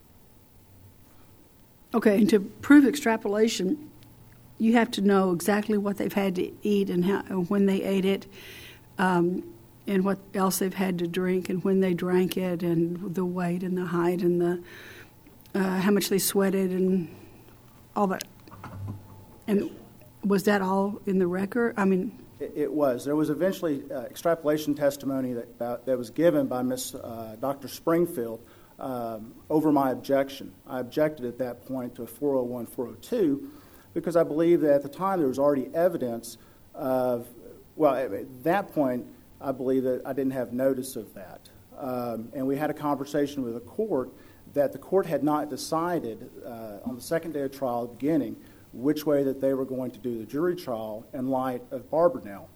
Okay, and to prove extrapolation, you have to know exactly what they've had to eat and how, when they ate it, and what else they've had to drink and when they drank it, and the weight and the height and the how much they sweated and all that. And was that all in the record? I mean, it was. There was eventually extrapolation testimony that was given by Dr. Springfield over my objection. I objected at that point to a 401, 402 because I believe that at the time there was already evidence of, well, at that point I believe that I didn't have notice of that. And we had a conversation with the court that the court had not decided on the second day of trial at the beginning which way that they were going to do the jury trial in light of Barbanel.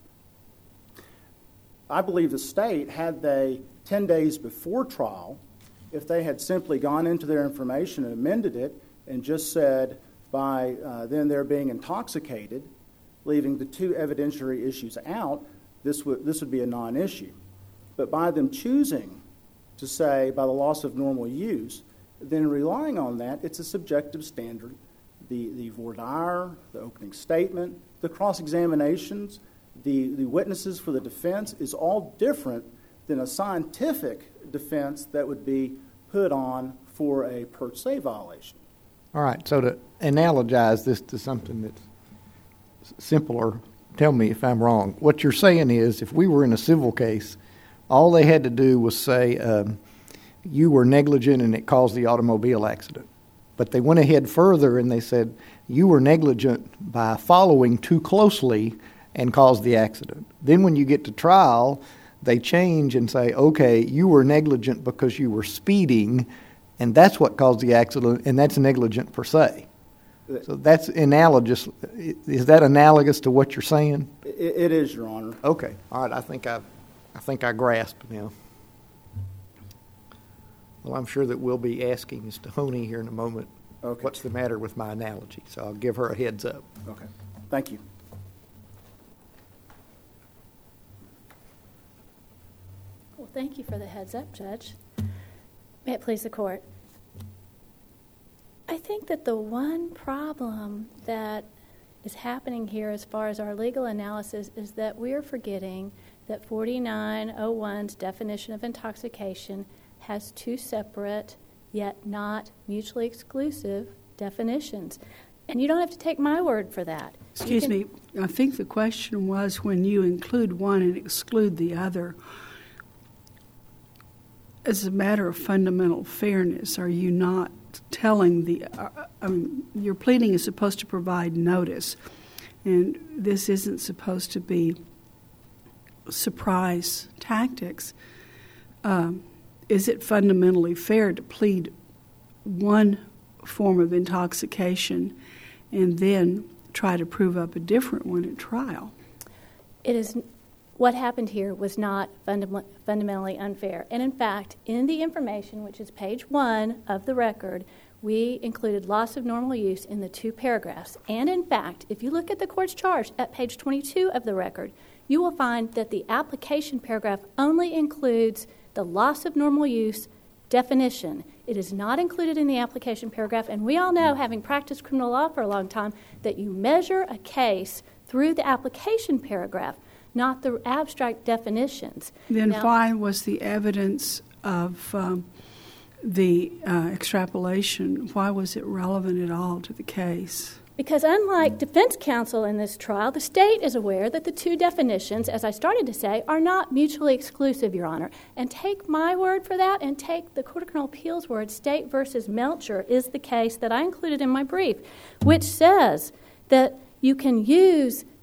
I believe the state, had they 10 days before trial, if they had simply gone into their information and amended it and just said by then they're being intoxicated, leaving the two evidentiary issues out, this would be a non-issue. But by them choosing to say by the loss of normal use, then relying on that, it's a subjective standard. The voir dire, the opening statement, the cross-examinations, the witnesses for the defense is all different than a scientific defense that would be put on for a per se violation. All right, so to analogize this to something that's simpler, tell me if I'm wrong. What you're saying is if we were in a civil case, all they had to do was say you were negligent and it caused the automobile accident. But they went ahead further and they said you were negligent by following too closely and caused the accident. Then when you get to trial, they change and say, okay, you were negligent because you were speeding, and that's what caused the accident, and that's negligent per se. So that's analogous. Is that analogous to what you're saying? It is, Your Honor. Okay. All right. I think I grasp now. Well, I'm sure that we'll be asking Ms. Tahoney here in a moment what's the matter with my analogy. So I'll give her a heads up. Okay. Thank you. Well, thank you for the heads up, Judge. May it please the court. I think that the one problem that is happening here as far as our legal analysis is that we're forgetting that 4901's definition of intoxication has two separate yet not mutually exclusive definitions. And you don't have to take my word for that. Excuse me, I think the question was when you include one and exclude the other, as a matter of fundamental fairness, are you not telling your pleading is supposed to provide notice, and this isn't supposed to be surprise tactics. Is it fundamentally fair to plead one form of intoxication and then try to prove up a different one at trial? It is. What happened here was not fundamentally unfair. And in fact, in the information, which is page 1 of the record, we included loss of normal use in the 2 paragraphs. And in fact, if you look at the court's charge at page 22 of the record, you will find that the application paragraph only includes the loss of normal use definition. It is not included in the application paragraph, and we all know, having practiced criminal law for a long time, that you measure a case through the application paragraph, not the abstract definitions. Then why was the evidence of the extrapolation, why was it relevant at all to the case? Because unlike defense counsel in this trial, the state is aware that the 2 definitions, as I started to say, are not mutually exclusive, Your Honor. And take my word for that, and take the Court of Criminal Appeals word, State versus Melcher is the case that I included in my brief, which says that you can use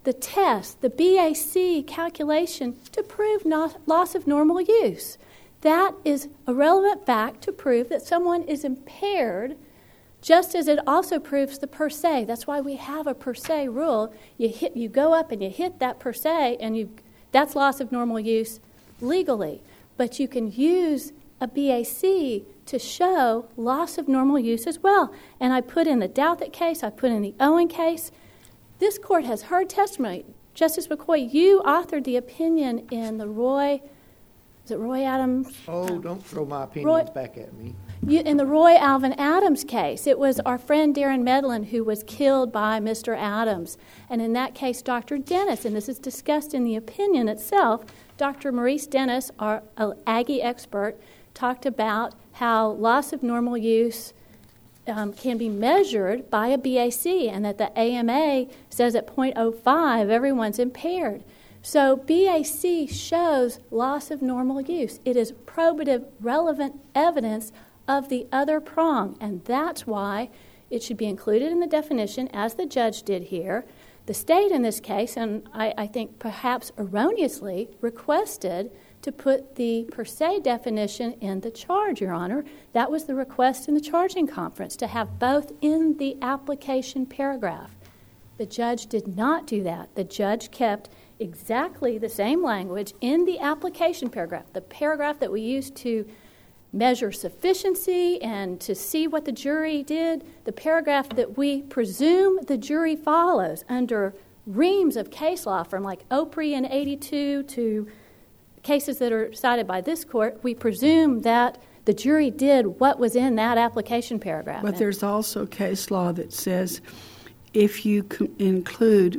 the test, the BAC calculation, to prove loss of normal use. That is a relevant fact to prove that someone is impaired, just as it also proves the per se. That's why we have a per se rule. You go up and you hit that per se, and that's loss of normal use legally. But you can use a BAC to show loss of normal use as well. And I put in the Douthit case, I put in the Owen case. This court has heard testimony. Justice McCoy, you authored the opinion in the Roy Adams? Oh, don't throw my opinions back at me. In the Roy Alvin Adams case, it was our friend Darren Medlin who was killed by Mr. Adams. And in that case, Dr. Dennis, and this is discussed in the opinion itself, Dr. Maurice Dennis, our Aggie expert, talked about how loss of normal use can be measured by a BAC, and that the AMA says at 0.05 everyone's impaired. So BAC shows loss of normal use. It is probative, relevant evidence of the other prong, and that's why it should be included in the definition, as the judge did here. The state in this case, and I think perhaps erroneously, requested to put the per se definition in the charge, Your Honor. That was the request in the charging conference, to have both in the application paragraph. The judge did not do that. The judge kept exactly the same language in the application paragraph, the paragraph that we used to measure sufficiency and to see what the jury did, the paragraph that we presume the jury follows under reams of case law from like Opry in 82 to cases that are cited by this court. We presume that the jury did what was in that application paragraph. But there's also case law that says if you include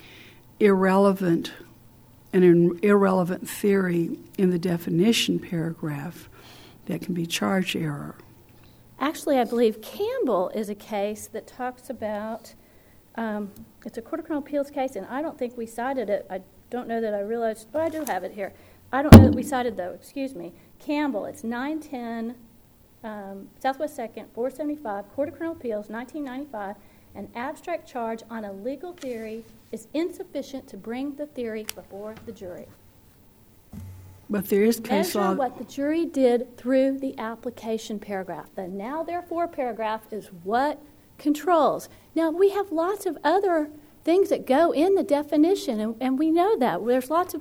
an irrelevant theory in the definition paragraph, that can be charge error. Actually, I believe Campbell is a case that talks about, it's a Court of Criminal Appeals case, and I don't think we cited it. I don't know that I realized, but I do have it here. I don't know that we cited, though, Campbell, it's 910 Southwest 2nd, 475, Court of Criminal Appeals, 1995. An abstract charge on a legal theory is insufficient to bring the theory before the jury. But there is case law. Measure what the jury did through the application paragraph. The now therefore paragraph is what controls. Now, we have lots of other things that go in the definition, and we know that. There's lots of,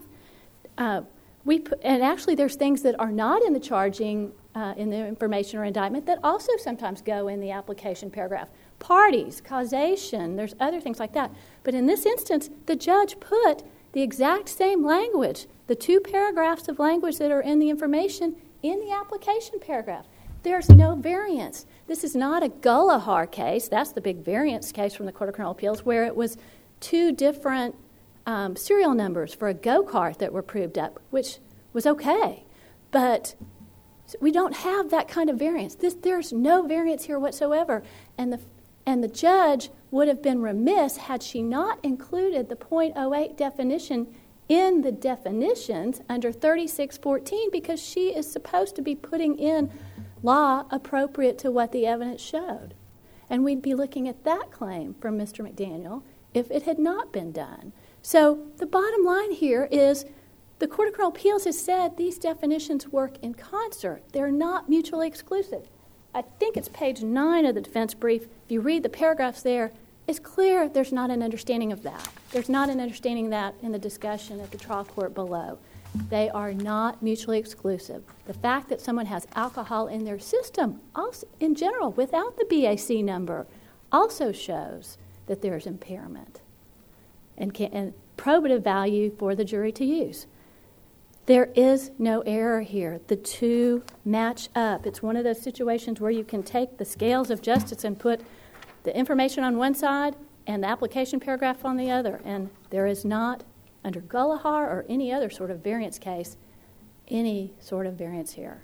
and actually there's things that are not in the charging, in the information or indictment that also sometimes go in the application paragraph. Parties, causation, there's other things like that. But in this instance, the judge put the exact same language, the two paragraphs of language that are in the information, in the application paragraph. There's no variance. This is not a Gullahar case. That's the big variance case from the Court of Criminal Appeals, where it was two different serial numbers for a go-kart that were proved up, which was okay. But we don't have that kind of variance. There's no variance here whatsoever. And the judge would have been remiss had she not included the .08 definition in the definitions under 3614, because she is supposed to be putting in law appropriate to what the evidence showed. And we'd be looking at that claim from Mr. McDaniel if it had not been done. So the bottom line here is the Court of Criminal Appeals has said these definitions work in concert. They're not mutually exclusive. I think it's page 9 of the defense brief. If you read the paragraphs there, it's clear there's not an understanding of that. There's not an understanding of that in the discussion at the trial court below. They are not mutually exclusive. The fact that someone has alcohol in their system, also in general, without the BAC number, also shows that there's impairment and probative value for the jury to use. There is no error here. The two match up. It's one of those situations where you can take the scales of justice and put the information on one side and the application paragraph on the other. And there is not, under Gullahar or any other sort of variance case, any sort of variance here.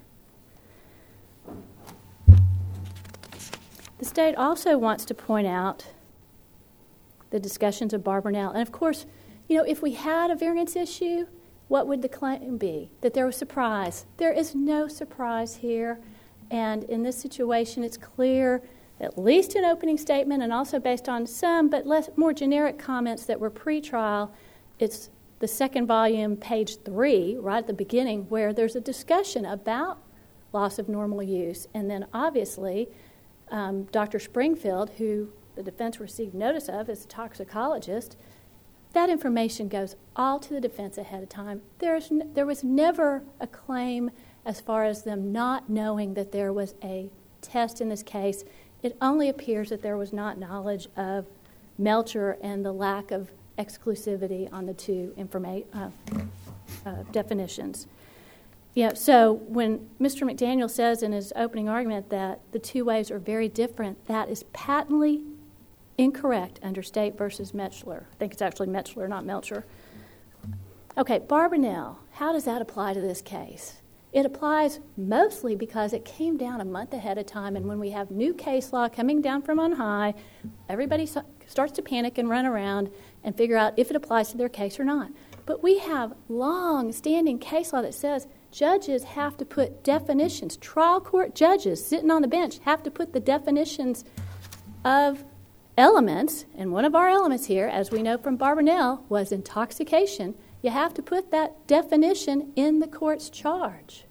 The state also wants to point out the discussions of Barbanel. And of course, if we had a variance issue, what would the claim be? That there was surprise. There is no surprise here. And in this situation, it's clear at least an opening statement and also based on some but more generic comments that were pre-trial. It's the second volume, page 3, right at the beginning, where there's a discussion about loss of normal use. And then obviously, Dr. Springfield, who the defense received notice of as a toxicologist, that information goes all to the defense ahead of time. There was never a claim as far as them not knowing that there was a test in this case. It only appears that there was not knowledge of Melcher and the lack of exclusivity on the two definitions. Yeah, so when Mr. McDaniel says in his opening argument that the two ways are very different, that is patently incorrect under State versus Melcher. I think it's actually Melcher, not Melcher. Okay, Barbanel, how does that apply to this case? It applies mostly because it came down a month ahead of time, and when we have new case law coming down from on high, everybody starts to panic and run around and figure out if it applies to their case or not. But we have long-standing case law that says judges have to put definitions. Trial court judges sitting on the bench have to put the definitions of elements, and one of our elements here, as we know from Barbanel, was intoxication. You have to put that definition in the court's charge.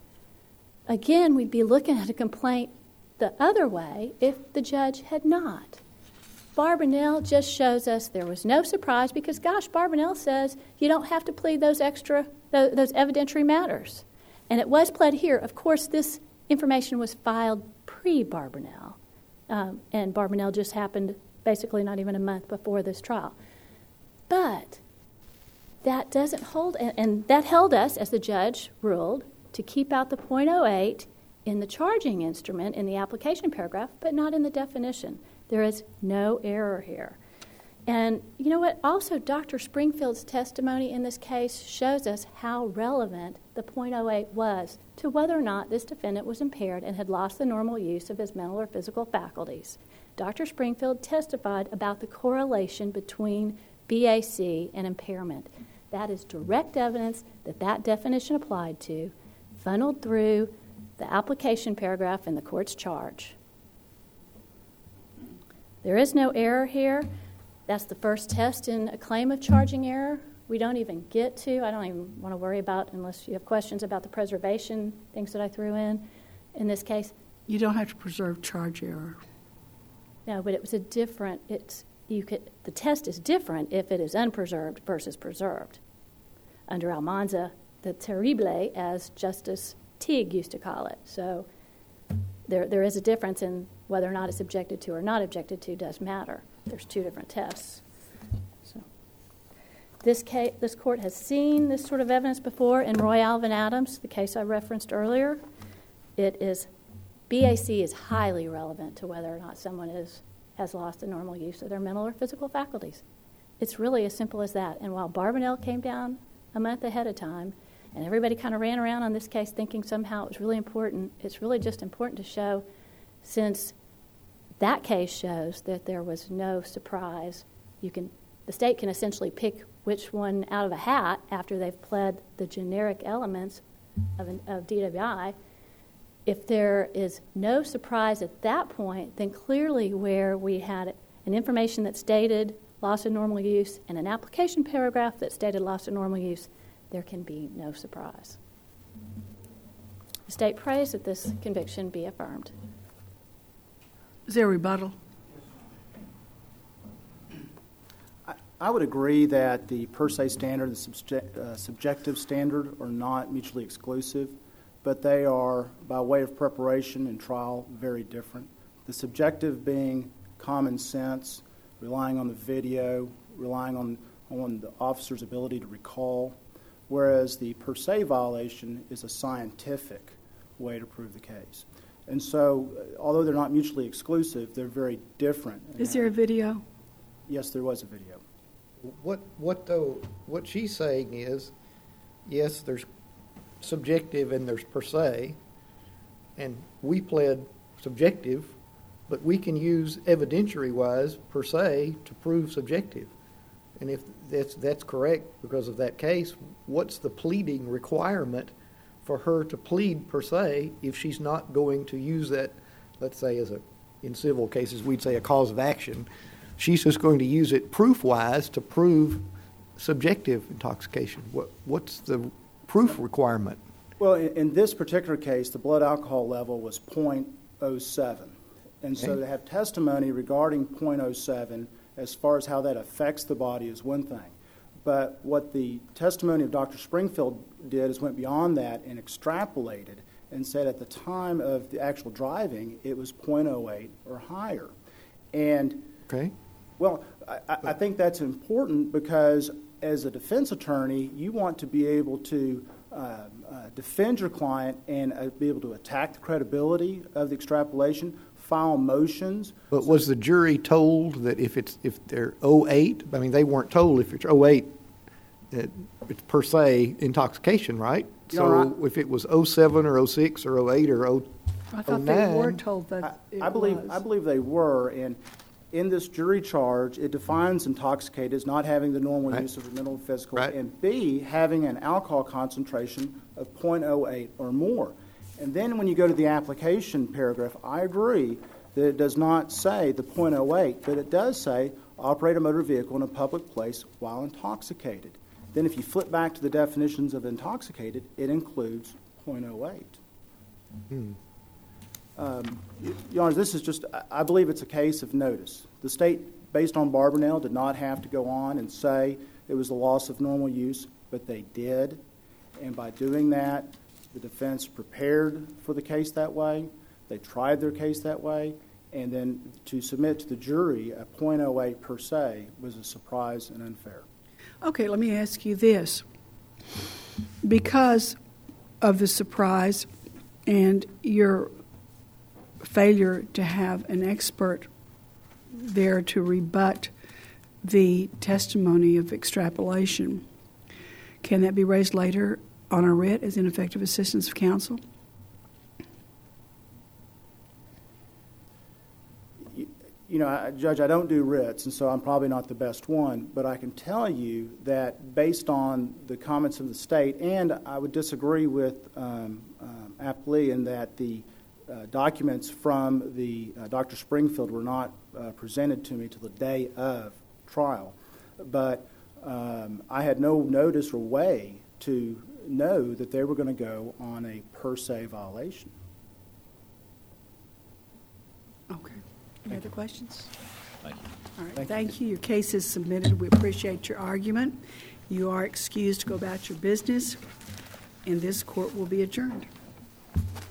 Again, we'd be looking at a complaint the other way if the judge had not. Barbanel just shows us there was no surprise because, gosh, Barbanel says you don't have to plead those evidentiary matters. And it was pled here. Of course, this information was filed pre-Barbanel, and Barbanel just happened basically not even a month before this trial. But that doesn't hold, and that held us, as the judge ruled, to keep out the .08 in the charging instrument in the application paragraph, but not in the definition. There is no error here. And you know what? Also, Dr. Springfield's testimony in this case shows us how relevant the .08 was to whether or not this defendant was impaired and had lost the normal use of his mental or physical faculties. Dr. Springfield testified about the correlation between BAC and impairment. That is direct evidence that that definition applied to, funneled through the application paragraph in the court's charge. There is no error here. That's the first test in a claim of charging error. We don't even get to, I don't even want to worry about, unless you have questions about the preservation, things that I threw in this case. You don't have to preserve charge error. No, but it was a different, the test is different if it is unpreserved versus preserved. Under Almanza, the terrible, as Justice Teague used to call it. So there is a difference in whether or not it's objected to or not objected to does matter. There's two different tests. So this court has seen this sort of evidence before in Roy Alvin Adams, the case I referenced earlier. BAC is highly relevant to whether or not someone has lost the normal use of their mental or physical faculties. It's really as simple as that. And while Barbanel came down a month ahead of time, and everybody kind of ran around on this case thinking somehow it was really important, it's really just important to show, since that case shows that there was no surprise, the state can essentially pick which one out of a hat after they've pled the generic elements of DWI. If there is no surprise at that point, then clearly where we had an information that stated loss of normal use and an application paragraph that stated loss of normal use, there can be no surprise. The state prays that this conviction be affirmed. Is there a rebuttal? I would agree that the per se standard and the subjective standard are not mutually exclusive, but they are, by way of preparation and trial, very different. The subjective being common sense, relying on the video, relying on the officer's ability to recall, whereas the per se violation is a scientific way to prove the case. And so, although they're not mutually exclusive, they're very different. Is there a video? Yes, there was a video. What she's saying is, yes, there's subjective and there's per se, and we pled subjective, but we can use evidentiary-wise per se to prove subjective. And if that's correct because of that case, what's the pleading requirement for her to plead per se if she's not going to use that, let's say, as a in civil cases we'd say a cause of action. She's just going to use it proof-wise to prove subjective intoxication. What's the proof requirement? Well, in this particular case, the blood alcohol level was 0.07. And so Okay. to have testimony regarding 0.07 as far as how that affects the body is one thing. But what the testimony of Dr. Springfield did is went beyond that and extrapolated and said at the time of the actual driving, it was 0.08 or higher. And, Okay. well, I think that's important because as a defense attorney, you want to be able to defend your client and be able to attack the credibility of the extrapolation, file motions. But was the jury told that if they're 08, I mean, they weren't told if it's 08, it's per se intoxication, right? You know, So if it was 07 or 06 or 08 or 09. I thought they were told that I believe they were, and in this jury charge, it defines intoxicated as not having the normal Right. use of a mental and physical, Right. and B, having an alcohol concentration of 0.08 or more. And then when you go to the application paragraph, I agree that it does not say the 0.08, but it does say operate a motor vehicle in a public place while intoxicated. Then if you flip back to the definitions of intoxicated, it includes 0.08. Your Honor, this is just, I believe it's a case of notice. The state, based on Barbanel, did not have to go on and say it was a loss of normal use, but they did. And by doing that, the defense prepared for the case that way, they tried their case that way, and then to submit to the jury a 0.08 per se was a surprise and unfair. Okay, let me ask you this. Because of the surprise and your failure to have an expert there to rebut the testimony of extrapolation, can that be raised later on a writ as ineffective assistance of counsel? You know, Judge, I don't do writs, and so I'm probably not the best one, but I can tell you that based on the comments of the state, and I would disagree with Applee in that the documents from the Dr. Springfield were not presented to me till the day of trial, but I had no notice or way to know that they were going to go on a per se violation. Okay. Any other questions? Thank you. All right, thank you. Your case is submitted. We appreciate your argument. You are excused to go about your business, and this court will be adjourned.